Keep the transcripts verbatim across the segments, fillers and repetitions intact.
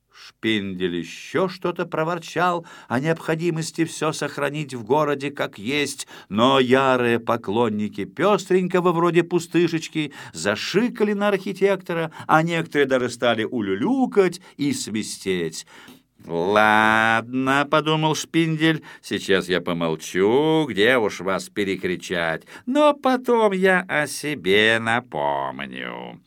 Шпиндель еще что-то проворчал о необходимости все сохранить в городе как есть, но ярые поклонники Пестренького, вроде Пустышечки, зашикали на архитектора, а некоторые даже стали улюлюкать и свистеть. «Ладно, — подумал Шпиндель, — сейчас я помолчу, где уж вас перекричать, но потом я о себе напомню».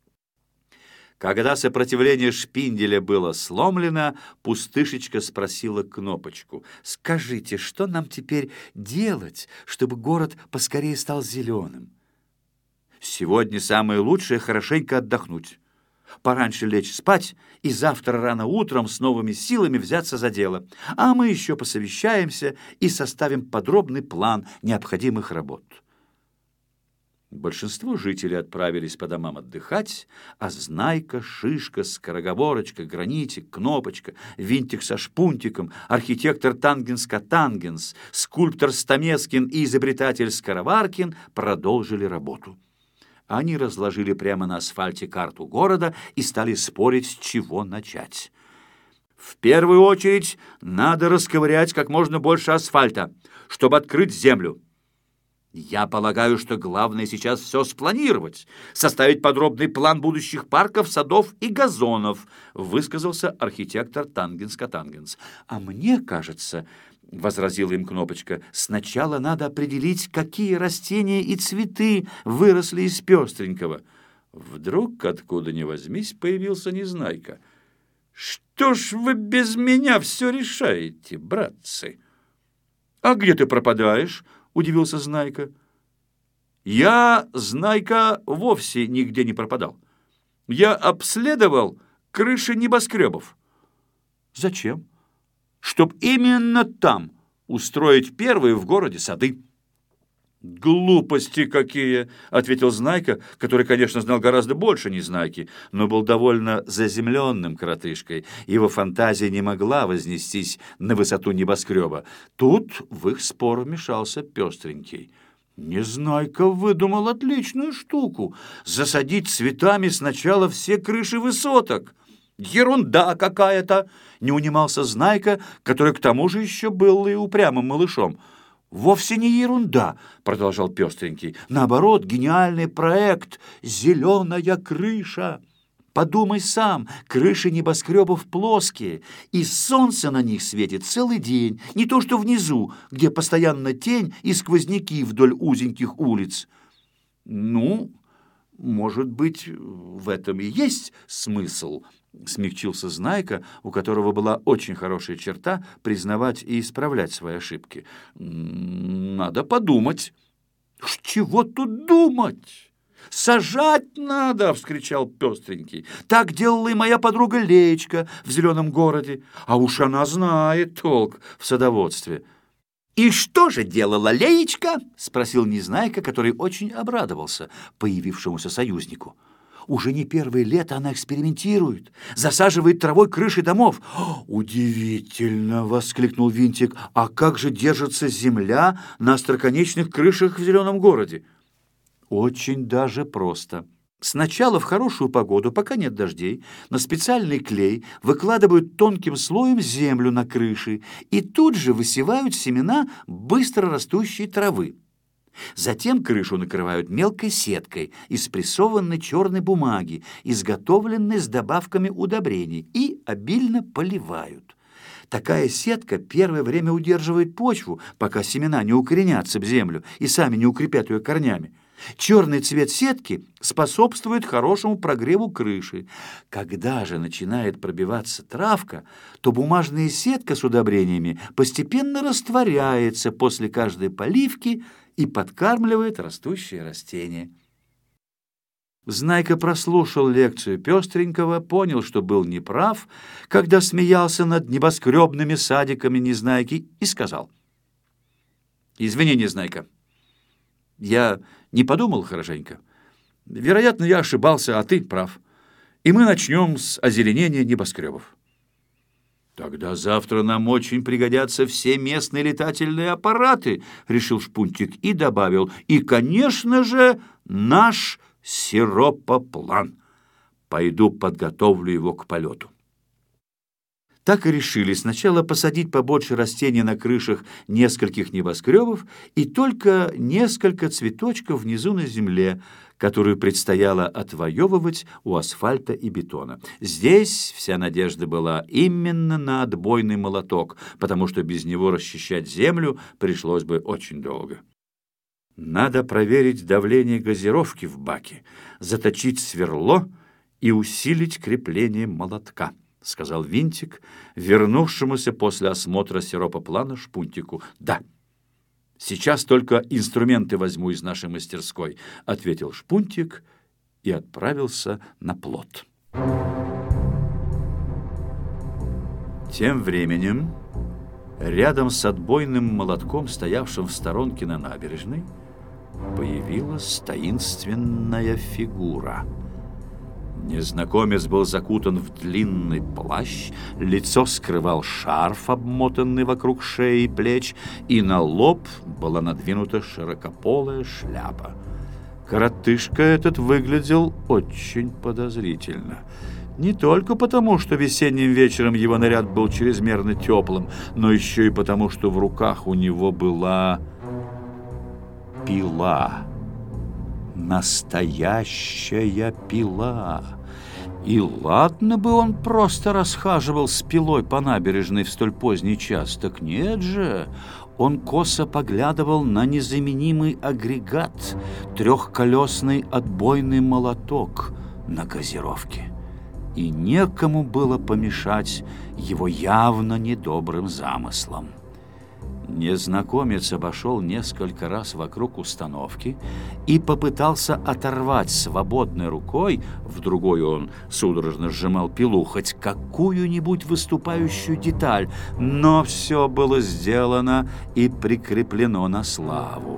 Когда сопротивление Шпинделя было сломлено, Пустышечка спросила Кнопочку: «Скажите, что нам теперь делать, чтобы город поскорее стал зеленым?» «Сегодня самое лучшее — хорошенько отдохнуть. Пораньше лечь спать и завтра рано утром с новыми силами взяться за дело. А мы еще посовещаемся и составим подробный план необходимых работ». Большинство жителей отправились по домам отдыхать, а Знайка, Шишка, Скороговорочка, Гранитик, Кнопочка, Винтик со Шпунтиком, архитектор Тангенс-Катангенс, скульптор Стамескин и изобретатель Скороваркин продолжили работу. Они разложили прямо на асфальте карту города и стали спорить, с чего начать. «В первую очередь надо расковырять как можно больше асфальта, чтобы открыть землю. Я полагаю, что главное сейчас все спланировать, составить подробный план будущих парков, садов и газонов», высказался архитектор Тангенс-Катангенс. «А мне кажется, — возразила им Кнопочка, — сначала надо определить, какие растения и цветы выросли из Пестренького». Вдруг, откуда ни возьмись, появился Незнайка. «Что ж вы без меня все решаете, братцы?» «А где ты пропадаешь?» — удивился Знайка. «Я, Знайка, вовсе нигде не пропадал. Я обследовал крыши небоскребов». «Зачем?» «Чтоб именно там устроить первые в городе сады». «Глупости какие!» — ответил Знайка, который, конечно, знал гораздо больше Незнайки, но был довольно заземленным коротышкой. Его фантазия не могла вознестись на высоту небоскреба. Тут в их спор вмешался Пестренький. Незнайка выдумал отличную штуку — засадить цветами сначала все крыши высоток. «Ерунда какая-то!» — не унимался Знайка, который к тому же еще был и упрямым малышом. «Вовсе не ерунда», — продолжал Пестренький. «Наоборот, гениальный проект — зеленая крыша. Подумай сам, крыши небоскребов плоские, и солнце на них светит целый день, не то что внизу, где постоянно тень и сквозняки вдоль узеньких улиц». «Ну, может быть, в этом и есть смысл», — смягчился Знайка, у которого была очень хорошая черта признавать и исправлять свои ошибки. «Надо подумать». «Чего тут думать? Сажать надо!» — вскричал Пестренький. «Так делала и моя подруга Леечка в зеленом городе, а уж она знает толк в садоводстве». «И что же делала Леечка?» — спросил Незнайка, который очень обрадовался появившемуся союзнику. «Уже не первое лето она экспериментирует, засаживает травой крыши домов». «Удивительно!» — воскликнул Винтик. «А как же держится земля на остроконечных крышах в зеленом городе?» «Очень даже просто. Сначала в хорошую погоду, пока нет дождей, на специальный клей выкладывают тонким слоем землю на крыши и тут же высевают семена быстро растущей травы. Затем крышу накрывают мелкой сеткой из прессованной черной бумаги, изготовленной с добавками удобрений, и обильно поливают. Такая сетка первое время удерживает почву, пока семена не укоренятся в землю и сами не укрепят ее корнями. Черный цвет сетки способствует хорошему прогреву крыши. Когда же начинает пробиваться травка, то бумажная сетка с удобрениями постепенно растворяется после каждой поливки и подкармливает растущие растения. Знайка прослушал лекцию Пестренького, понял, что был неправ, когда смеялся над небоскребными садиками Незнайки, и сказал: «Извини, Незнайка, я не подумал хорошенько. Вероятно, я ошибался, а ты прав. И мы начнем с озеленения небоскребов». «Тогда завтра нам очень пригодятся все местные летательные аппараты», — решил Шпунтик и добавил: «и, конечно же, наш сиропоплан. Пойду подготовлю его к полету». Так и решили сначала посадить побольше растений на крышах нескольких небоскребов и только несколько цветочков внизу на земле, которую предстояло отвоевывать у асфальта и бетона. Здесь вся надежда была именно на отбойный молоток, потому что без него расчищать землю пришлось бы очень долго. Надо проверить давление газировки в баке, заточить сверло и усилить крепление молотка, — сказал Винтик, вернувшемуся после осмотра сиропоплана Шпунтику. — Да. «Сейчас только инструменты возьму из нашей мастерской», — ответил Шпунтик и отправился на плот. Тем временем, рядом с отбойным молотком, стоявшим в сторонке на набережной, появилась таинственная фигура. Незнакомец был закутан в длинный плащ, лицо скрывал шарф, обмотанный вокруг шеи и плеч, и на лоб была надвинута широкополая шляпа. Коротышка этот выглядел очень подозрительно. Не только потому, что весенним вечером его наряд был чрезмерно теплым, но еще и потому, что в руках у него была пила. Настоящая пила. И ладно бы он просто расхаживал с пилой по набережной в столь поздний час, так нет же. Он косо поглядывал на незаменимый агрегат, трехколесный отбойный молоток на газировке. И некому было помешать его явно недобрым замыслам. Незнакомец обошел несколько раз вокруг установки и попытался оторвать свободной рукой, в другой он судорожно сжимал пилу, хоть какую-нибудь выступающую деталь, но все было сделано и прикреплено на славу.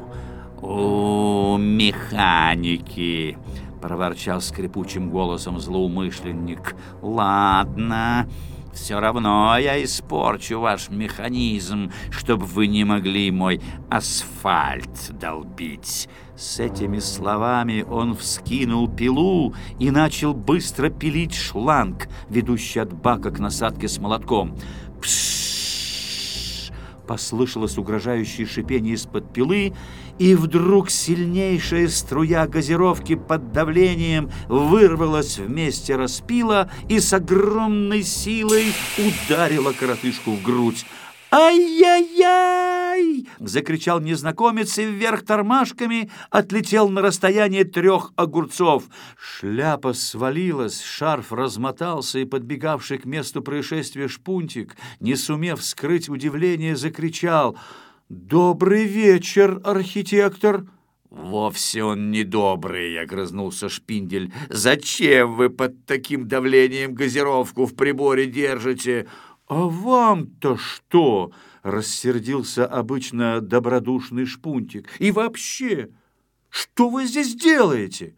«О, механики!» — проворчал скрипучим голосом злоумышленник. «Ладно. Все равно я испорчу ваш механизм, чтобы вы не могли мой асфальт долбить». С этими словами он вскинул пилу и начал быстро пилить шланг, ведущий от бака к насадке с молотком. «Пшшш!» — послышалось угрожающее шипение из-под пилы, и вдруг сильнейшая струя газировки под давлением вырвалась вместе распила и с огромной силой ударила коротышку в грудь. «Ай-яй-яй!» — закричал незнакомец и вверх тормашками отлетел на расстояние трех огурцов. Шляпа свалилась, шарф размотался, и подбегавший к месту происшествия Шпунтик, не сумев скрыть удивление, закричал: «Добрый вечер, архитектор!» «Вовсе он не добрый», — огрызнулся Шпиндель. «Зачем вы под таким давлением газировку в приборе держите?» «А вам-то что?» — рассердился обычно добродушный Шпунтик. «И вообще, что вы здесь делаете?»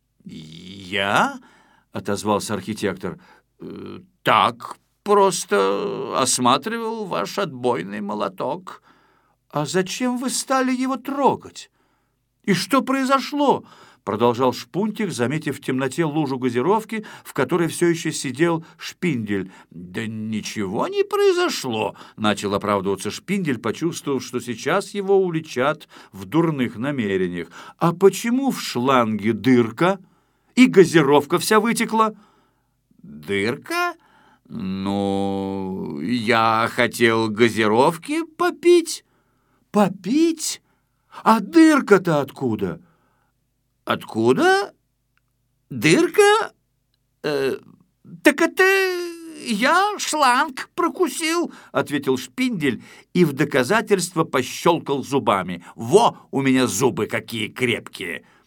«Я?» — отозвался архитектор. «Так, просто осматривал ваш отбойный молоток». «А зачем вы стали его трогать? И что произошло?» — продолжал Шпунтик, заметив в темноте лужу газировки, в которой все еще сидел Шпиндель. «Да ничего не произошло», — начал оправдываться Шпиндель, почувствовав, что сейчас его уличат в дурных намерениях. «А почему в шланге дырка и газировка вся вытекла?» «Дырка? Ну, я хотел газировки попить». «Попить? А дырка-то откуда?» «Откуда? Дырка? Э, так это я шланг прокусил», — ответил Шпиндель и в доказательство пощелкал зубами. «Во, у меня зубы какие крепкие!»